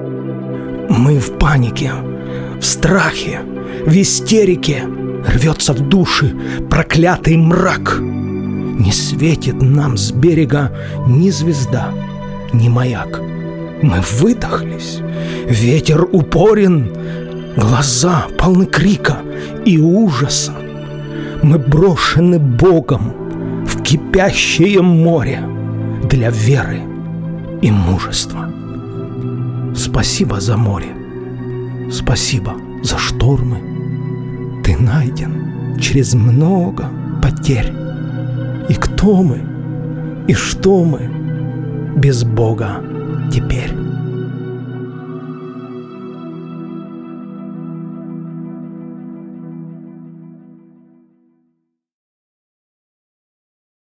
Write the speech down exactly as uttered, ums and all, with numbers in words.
Мы в панике, в страхе, в истерике. Рвется в души проклятый мрак. Не светит нам с берега ни звезда, ни маяк. Мы выдохлись, ветер упорен, глаза полны крика и ужаса. Мы брошены Богом в кипящее море для веры и мужества. Спасибо за море, спасибо за штормы. Ты найден через много потерь. И кто мы, и что мы без Бога теперь?